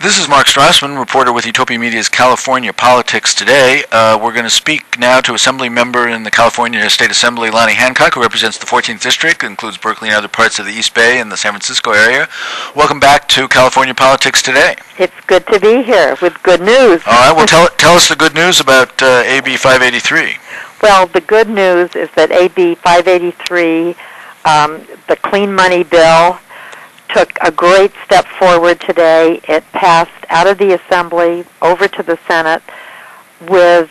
This is Mark Strassman, reporter with Utopia Media's California Politics Today. We're going to speak now to Assembly member in the California State Assembly, Lonnie Hancock, who represents the 14th District, includes Berkeley and other parts of the East Bay and the San Francisco area. Welcome back to California Politics Today. It's good to be here with good news. All right, well, tell us the good news about AB 583. Well, the good news is that AB 583, the Clean Money Bill, took a great step forward today. It passed out of the Assembly over to the Senate with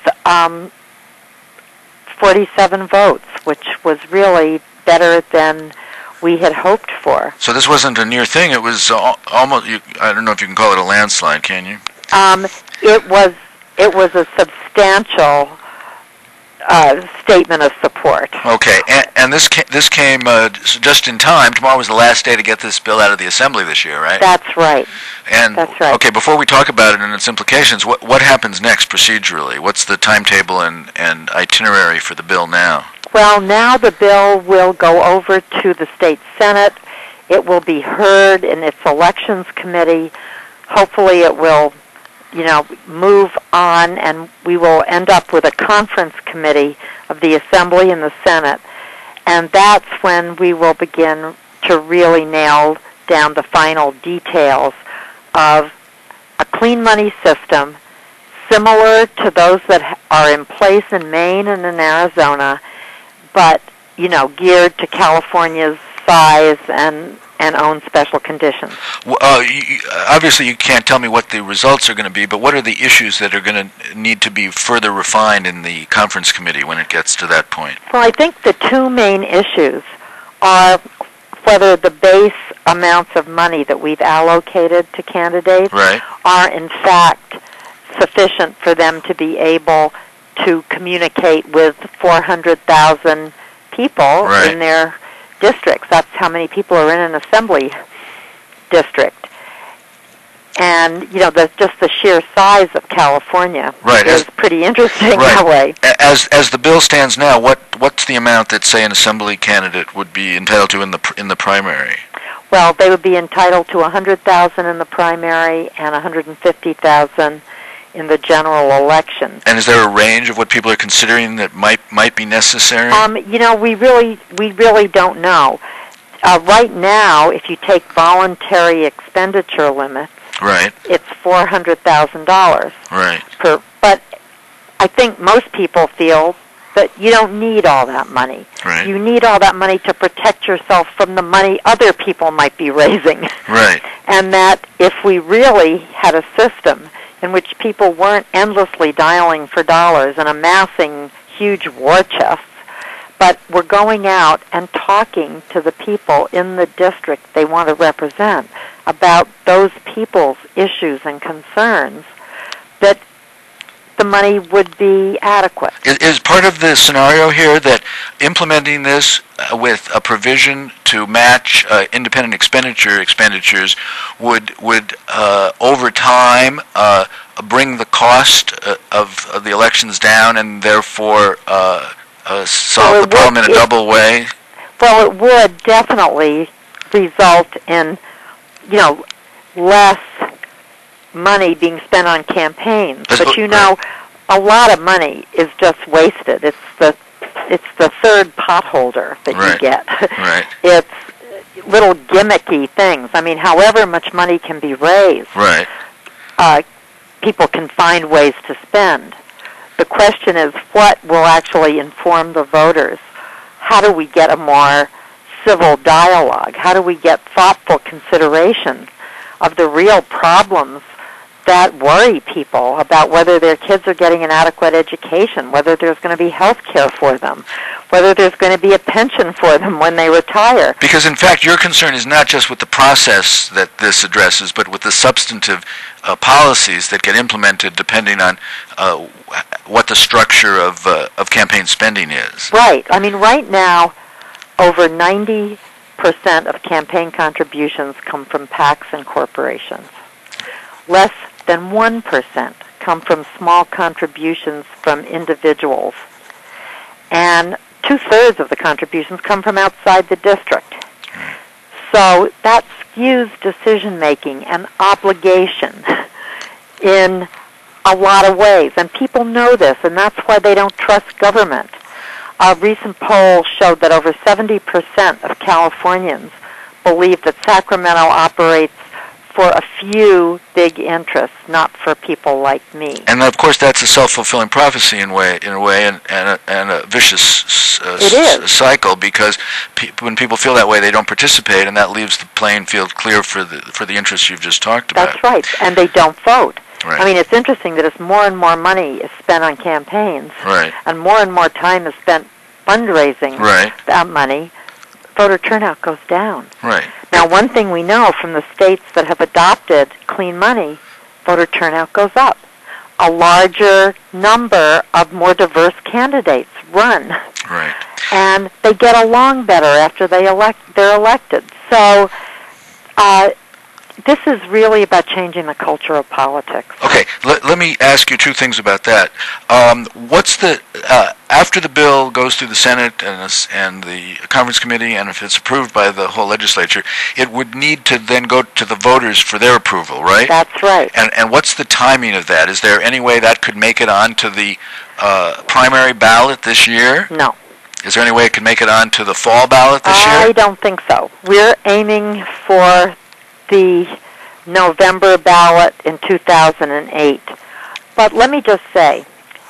47 votes, which was really better than we had hoped for. So this wasn't a near thing. It was almost, I don't know if you can call it a landslide, can you? It was a substantial statement of support. Okay, and this came just in time. Tomorrow was the last day to get this bill out of the Assembly this year, right? That's right. And that's right. Okay, before we talk about it and its implications, what happens next procedurally? What's the timetable and itinerary for the bill now? Well, now the bill will go over to the state Senate. It will be heard in its elections committee. Hopefully it will move on, and we will end up with a conference committee of the Assembly and the Senate. And that's when we will begin to really nail down the final details of a clean money system similar to those that are in place in Maine and in Arizona, but, geared to California's size and own special conditions. Obviously, you can't tell me what the results are going to be, but what are the issues that are going to need to be further refined in the conference committee when it gets to that point? Well, I think the two main issues are whether the base amounts of money that we've allocated to candidates are in fact sufficient for them to be able to communicate with 400,000 people in their districts. That's how many people are in an assembly district. And, just the sheer size of California is pretty interesting that way. As the bill stands now, what's the amount that, say, an assembly candidate would be entitled to in the primary? Well, they would be entitled to 100,000 in the primary and 150,000 in the general election. And is there a range of what people are considering that might be necessary? We really don't know. Right now, if you take voluntary expenditure limits, it's $400,000. But I think most people feel that you don't need all that money. You need all that money to protect yourself from the money other people might be raising. And that if we really had a system in which people weren't endlessly dialing for dollars and amassing huge war chests, but were going out and talking to the people in the district they want to represent about those people's issues and concerns, that the money would be adequate. Is part of the scenario here that implementing this with a provision to match independent expenditures would over time bring the cost of the elections down and therefore solve the problem in a double way? Well, it would definitely result in, less money being spent on campaigns. But a lot of money is just wasted. It's the third potholder that you get. It's little gimmicky things. I mean, however much money can be raised, people can find ways to spend. The question is, what will actually inform the voters? How do we get a more civil dialogue? How do we get thoughtful consideration of the real problems that worry people about whether their kids are getting an adequate education, whether there's going to be health care for them, whether there's going to be a pension for them when they retire? Because, in fact, your concern is not just with the process that this addresses, but with the substantive policies that get implemented depending on what the structure of campaign spending is. Right. I mean, right now, over 90% of campaign contributions come from PACs and corporations. Less than 1% come from small contributions from individuals. And 2/3 of the contributions come from outside the district. So that skews decision-making and obligation in a lot of ways, and people know this, and that's why they don't trust government. A recent poll showed that over 70% of Californians believe that Sacramento operates for a few big interests, not for people like me. And of course, that's a self-fulfilling prophecy in a way, and a vicious cycle, because when people feel that way, they don't participate, and that leaves the playing field clear for the interests you've just talked about. That's right, and they don't vote. Right. I mean, it's interesting that as more and more money is spent on campaigns, and more time is spent fundraising that money, voter turnout goes down. Right. Now, one thing we know from the states that have adopted clean money, voter turnout goes up. A larger number of more diverse candidates run. Right. And they get along better after they're elected. So, this is really about changing the culture of politics. Okay, let me ask you two things about that. What's the after the bill goes through the Senate and the Conference Committee, and if it's approved by the whole legislature, it would need to then go to the voters for their approval, right? That's right. And what's the timing of that? Is there any way that could make it onto the primary ballot this year? No. Is there any way it could make it onto the fall ballot this year? I don't think so. We're aiming for the November ballot in 2008. But let me just say,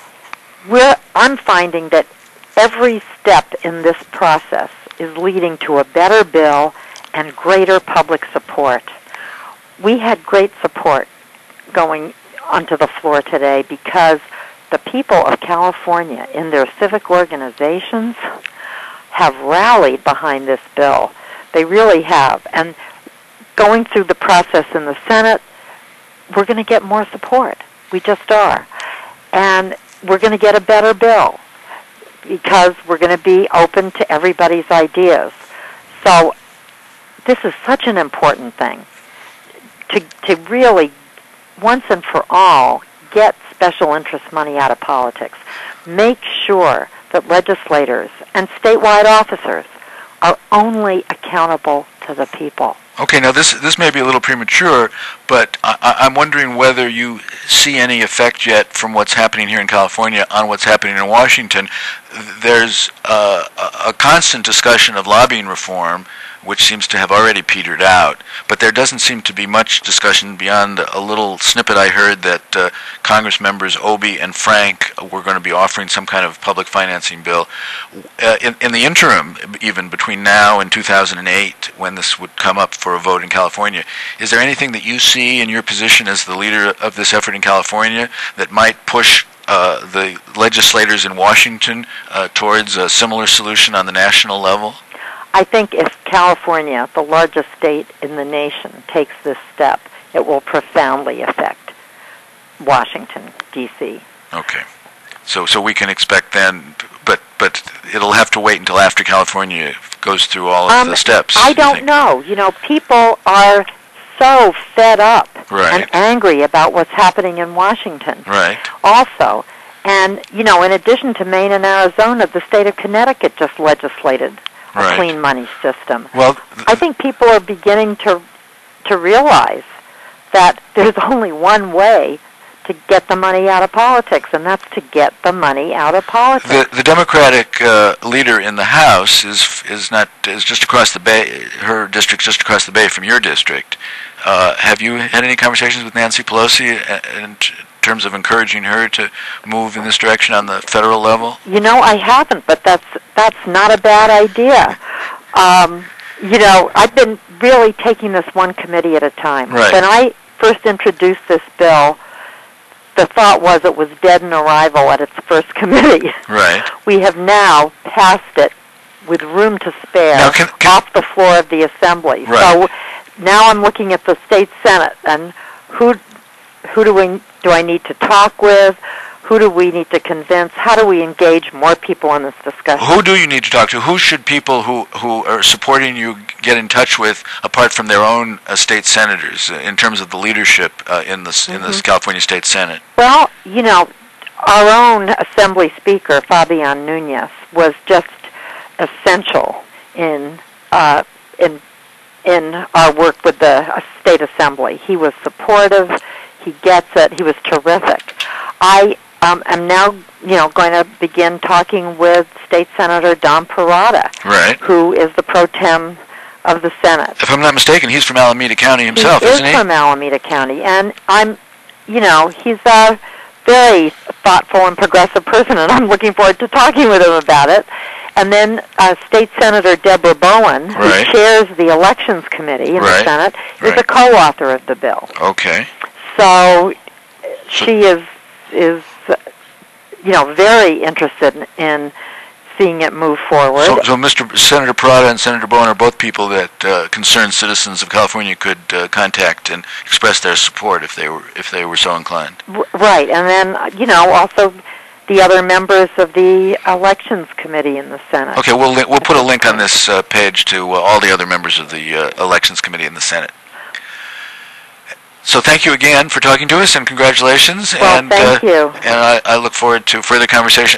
I'm finding that every step in this process is leading to a better bill and greater public support. We had great support going onto the floor today because the people of California in their civic organizations have rallied behind this bill. They really have. And going through the process in the Senate, we're going to get more support. We just are. And we're going to get a better bill because we're going to be open to everybody's ideas. So this is such an important thing to really, once and for all, get special interest money out of politics. Make sure that legislators and statewide officers are only accountable to the people. Okay, now this may be a little premature, but I'm wondering whether you see any effect yet from what's happening here in California on what's happening in Washington. There's a constant discussion of lobbying reform, which seems to have already petered out, but there doesn't seem to be much discussion beyond a little snippet I heard that Congress members Obey and Frank were going to be offering some kind of public financing bill. In the interim, even between now and 2008, when this would come up for a vote in California, is there anything that you see in your position as the leader of this effort in California that might push the legislators in Washington towards a similar solution on the national level? I think if California, the largest state in the nation, takes this step, it will profoundly affect Washington, D.C. Okay. So we can expect then, but it'll have to wait until after California goes through all of the steps. I don't know. You know, people are so fed up and angry about what's happening in Washington. Right. Also, and, you know, in addition to Maine and Arizona, the state of Connecticut just legislated a clean money system. Well, I think people are beginning to realize that there's only one way to get the money out of politics, and that's to get the money out of politics. The Democratic leader in the House is just across the bay. Her district's just across the bay from your district. Have you had any conversations with Nancy Pelosi in terms of encouraging her to move in this direction on the federal level? You know, I haven't, but that's not a bad idea. You know, I've been really taking this one committee at a time. Right. When I first introduced this bill, the thought was it was dead in arrival at its first committee. Right. We have now passed it with room to spare off the floor of the Assembly. Right. So now I'm looking at the state Senate, and who do I need to talk with? Who do we need to convince? How do we engage more people in this discussion? Who do you need to talk to? Who should people who are supporting you get in touch with, apart from their own state senators, in terms of the leadership in this California State Senate? Well, you know, our own Assembly Speaker, Fabian Nunez, was just essential in our work with the State Assembly. He was supportive. He gets it. He was terrific. I am now, going to begin talking with State Senator Don Parada, right, who is the pro tem of the Senate. If I'm not mistaken, he's from Alameda County himself, isn't he? He is from Alameda County, and he's a very thoughtful and progressive person, and I'm looking forward to talking with him about it. And then State Senator Deborah Bowen, who chairs the Elections Committee in the Senate, is a co-author of the bill. Okay. So she is very interested in seeing it move forward. So Mr. Senator Parada and Senator Bowen are both people that concerned citizens of California could contact and express their support if they were so inclined. Right, and then also the other members of the Elections Committee in the Senate. Okay, we'll put a link on this page to all the other members of the Elections Committee in the Senate. So thank you again for talking to us, and congratulations. Well, thank you. And I look forward to further conversation.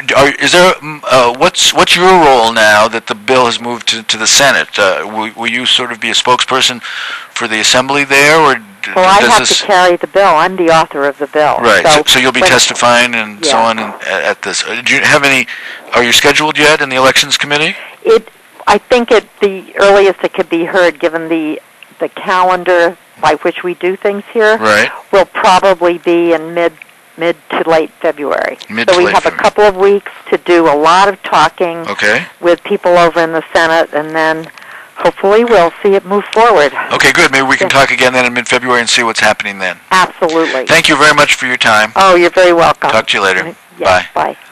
What's your role now that the bill has moved to the Senate? Will you sort of be a spokesperson for the Assembly there, or well, I have to carry the bill. I'm the author of the bill. Right. So you'll be testifying and so on at this. Do you have any? Are you scheduled yet in the Elections Committee? I think the earliest it could be heard, given the calendar by which we do things here, will probably be in mid to late February. So we have a couple of weeks to do a lot of talking with people over in the Senate, and then hopefully we'll see it move forward. Okay, good. Maybe we can talk again then in mid-February and see what's happening then. Absolutely. Thank you very much for your time. Oh, you're very welcome. Talk to you later. Yes, bye. Bye.